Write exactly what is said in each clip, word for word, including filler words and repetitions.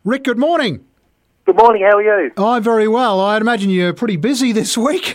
Rick, good morning. Good morning, how are you? I'm very well. I'd imagine you're pretty busy this week.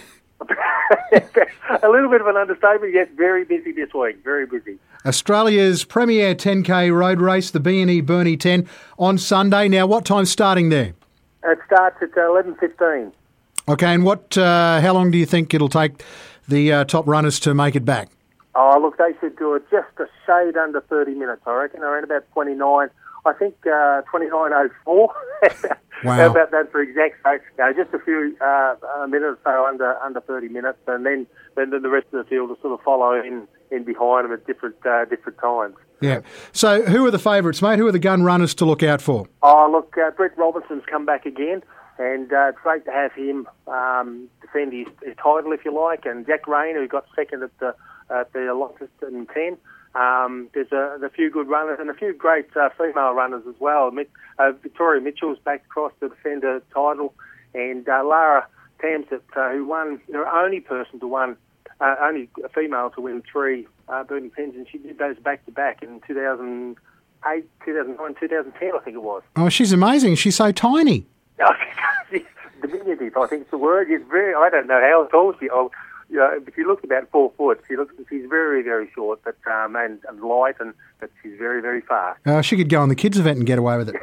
A little bit of an understatement, yes, very busy this week, very busy. Australia's premier ten K road race, the B and E Burnie ten, on Sunday. Now, what time's starting there? It starts at eleven fifteen. Okay, and what? Uh, how long do you think it'll take the uh, top runners to make it back? Oh, look, they should do it just a shade under thirty minutes, I reckon, around about twenty-nine. I think uh, twenty-nine oh four. Wow. How about that for exact? So, you know, just a few uh, a minute or so under under thirty minutes, and then then the rest of the field will sort of follow in, in behind them at different uh, different times. Yeah. So, who are the favourites, mate? Who are the gun runners to look out for? Oh, look, uh, Brett Robinson's come back again, and uh, it's great to have him um, defend his, his title, if you like. And Jack Rain, who got second at the at the Launceston ten. Um, there's a, a few good runners and a few great uh, female runners as well. Uh, Victoria Mitchell's back across to defend her title, and uh, Lara Tamsett, uh, who won, the only person to win, uh, only a female to win three uh, Burnie tens, and she did those back to back in two thousand eight, two thousand nine, two thousand ten, I think it was. Oh, she's amazing. She's so tiny. Diminutive, I think it's the word. It's very. I don't know how tall she. Oh, you know, if you look about four foot, she looks. She's very, very short, but um, and, and light, and but she's very, very fast. Uh, she could go on the kids' event and get away with it.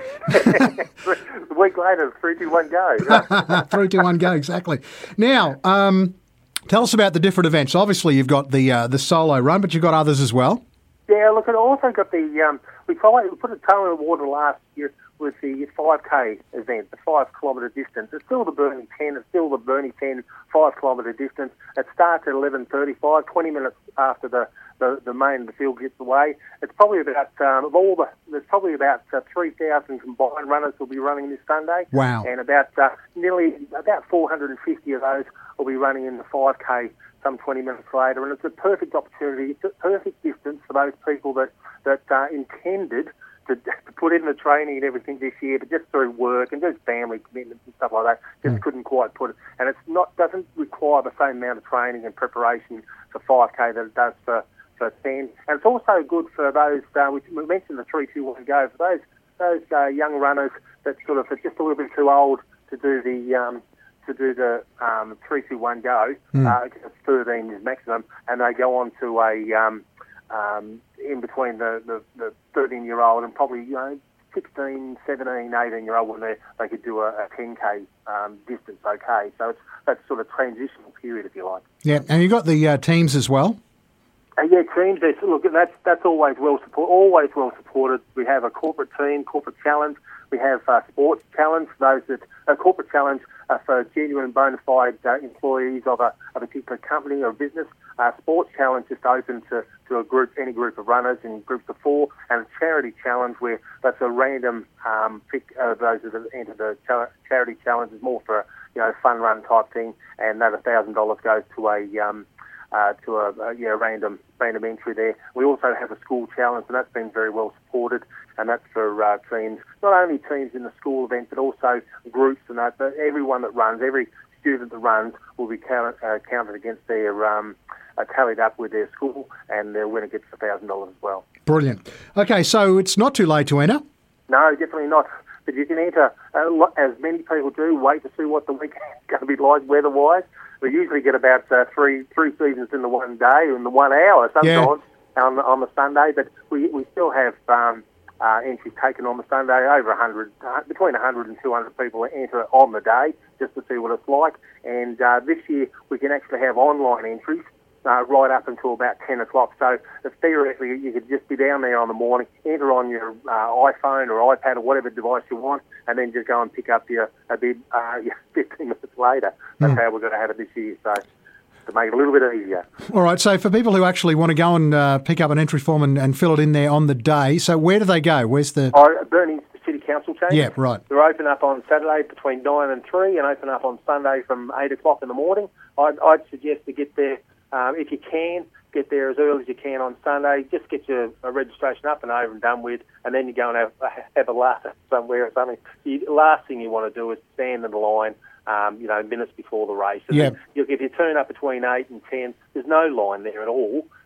A week later, three, two, one, go. three, two, one, go. Exactly. Now, um, tell us about the different events. Obviously, you've got the uh, the solo run, but you've got others as well. Yeah, look, I also got the. Um, we, followed, we put a toe in the water last year with the five K event, the five kilometre distance. It's still the Burnie ten, it's still the Burnie ten five kilometre distance. It starts at eleven thirty-five, twenty minutes after the, the, the main the field gets away. It's probably about, um, of all the, there's probably about uh, three thousand combined runners will be running this Sunday. Wow. And about uh, nearly, about four hundred fifty of those will be running in the five K some twenty minutes later. And it's a perfect opportunity, it's a perfect distance for those people that, that uh, intended To, to put in the training and everything this year, but just through work and just family commitments and stuff like that, just mm. couldn't quite put it. And it's not doesn't require the same amount of training and preparation for five K that it does for, for ten. And it's also good for those, uh, which we mentioned the three two one go, for those those uh, young runners that sort of are just a little bit too old to do the um, to do the um, three two one go, mm. uh, thirteen is maximum, and they go on to a um, Um, in between the, the, the thirteen-year-old and probably, you know, sixteen, seventeen, eighteen-year-old when they they could do a, a ten K um, distance okay. So it's that sort of transitional period, if you like. Yeah, and you've got the uh, teams as well? Uh, yeah, teams, look, that's, that's always well support, always well supported. We have a corporate team, corporate challenge. We have uh, sports challenge, those that, a corporate challenge uh, for genuine bona fide uh, employees of a, of a particular company or business. Uh, sports challenge just open to, to a group, any group of runners in groups of four, and a charity challenge where that's a random um, pick of those that have entered the cha- charity challenge is more for a, you know, fun run type thing, and that one thousand dollars goes to a um, uh, to a, a yeah, random random entry there. We also have a school challenge, and that's been very well supported, and that's for uh, teams, not only teams in the school event, but also groups and that. But everyone that runs, every student that runs will be count, uh, counted against their, um, uh, tallied up with their school, and their winner gets one thousand dollars as well. Brilliant. Okay, so it's not too late to enter? No, definitely not. But you can enter, uh, as many people do, wait to see what the weekend's going to be like weather-wise. We usually get about uh, three three seasons in the one day, in the one hour sometimes yeah. on, the, on the Sunday, but we, we still have um, uh, entries taken on the Sunday, over one hundred, uh, between one hundred and two hundred people enter on the day just to see what it's like. And uh, this year we can actually have online entries uh, right up until about ten o'clock. So uh, theoretically you could just be down there on the morning, enter on your uh, iPhone or iPad or whatever device you want, and then just go and pick up your a bid uh, fifteen minutes later. That's mm. how we're going to have it this year. So to make it a little bit easier. All right, so for people who actually want to go and uh, pick up an entry form and, and fill it in there on the day, so where do they go? Where's the... Oh, Burnie City Council chambers. Yeah, right. They're open up on Saturday between nine and three and open up on Sunday from eight o'clock in the morning. I'd, I'd suggest to get there, um, if you can, get there as early as you can on Sunday. Just get your uh, registration up and over and done with, and then you go and have, uh, have a laugh somewhere or something. The last thing you want to do is stand in the line, um, you know, minutes before the race. And yeah. then, if you turn up between eight and ten, there's no line there at all.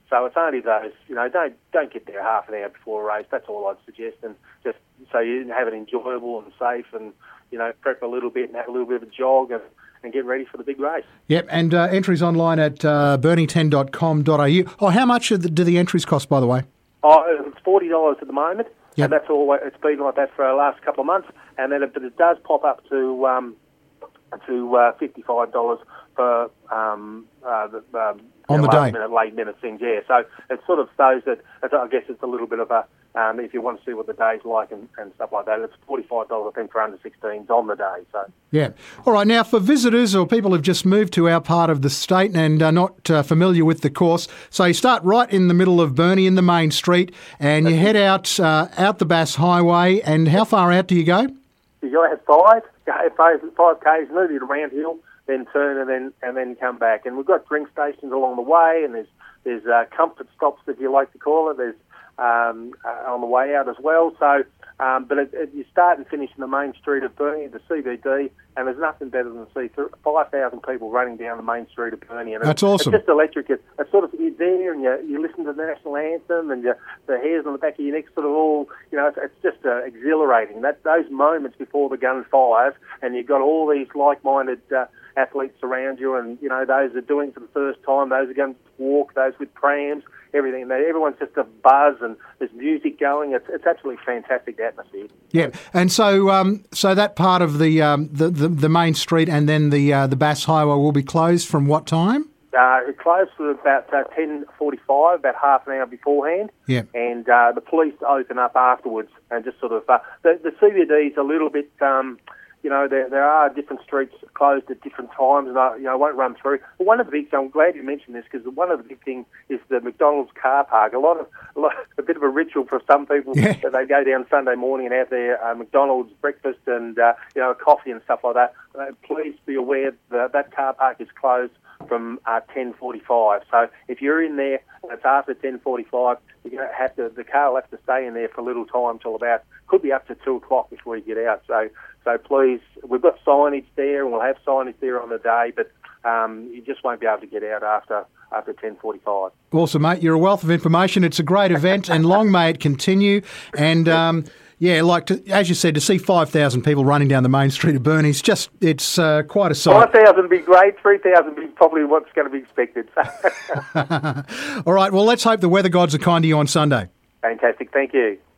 So it's only those, you know, don't don't get there half an hour before a race. That's all I'd suggest, and just so you have it enjoyable and safe, and you know, prep a little bit and have a little bit of a jog and, and get ready for the big race. Yep, and uh, entries online at uh, burnie ten dot com dot a u. Oh, how much do the entries cost, by the way? Oh, it's forty dollars at the moment, yep. and that's all. It's been like that for the last couple of months, and then it, but it does pop up to um, to uh, fifty-five dollars for um, uh, the um, on the last day, minute, late minute things. Yeah, so it sort of shows that. I guess it's a little bit of a um, if you want to see what the day's like and, and stuff like that. It's forty-five dollars, I think, for under sixteens on the day. So yeah, all right. Now for visitors or people who've just moved to our part of the state and are not uh, familiar with the course, so you start right in the middle of Burnie in the main street, and you head out uh, out the Bass Highway. And how far out do you go? You go have five, five, five k's, move it around hill, then turn and then and then come back. And we've got drink stations along the way, and there's there's uh, comfort stops, if you like to call it. There's um, uh, on the way out as well. So, um, but it, it, you start and finish in the main street of Burnie, the C B D, and there's nothing better than to see five thousand people running down the main street of Burnie. And That's it's, awesome. It's just electric. It's, it's sort of, you're there and you, you listen to the national anthem, and you, the hairs on the back of your neck sort of all, you know, it's, it's just uh, exhilarating. That Those moments before the gun fires, and you've got all these like-minded uh, athletes around you, and, you know, those are doing it for the first time, those are going to walk, those with prams, everything. Everyone's just a buzz, and there's music going. It's it's absolutely fantastic atmosphere. Yeah, and so um, so that part of the, um, the, the the main street and then the uh, the Bass Highway will be closed from what time? Uh, it closed for about uh, ten forty-five, about half an hour beforehand. Yeah. And uh, the police open up afterwards and just sort of... Uh, the, the C B D is a little bit... Um, You know, there there are different streets closed at different times, and I, you know, I won't run through. But one of the big, I'm glad you mentioned this, because one of the big things is the McDonald's car park. A lot of, a, lot, a bit of a ritual for some people yeah. that they go down Sunday morning and have their uh, McDonald's breakfast and uh, you know, coffee and stuff like that. Uh, please be aware that that car park is closed from uh, ten forty-five. So if you're in there and it's after ten forty-five, you're going to have to, the car will have to stay in there for a little time till about, could be up to two o'clock before you get out. So so please, we've got signage there, and we'll have signage there on the day, but um, you just won't be able to get out after after ten forty-five. Awesome, mate. You're a wealth of information. It's a great event, and long may it continue. And um, yeah, like to, as you said, to see five thousand people running down the main street of Burnie, it's just it's uh, quite a sight. five thousand would be great. three thousand would be probably what's going to be expected. All right. Well, let's hope the weather gods are kind to you on Sunday. Fantastic. Thank you.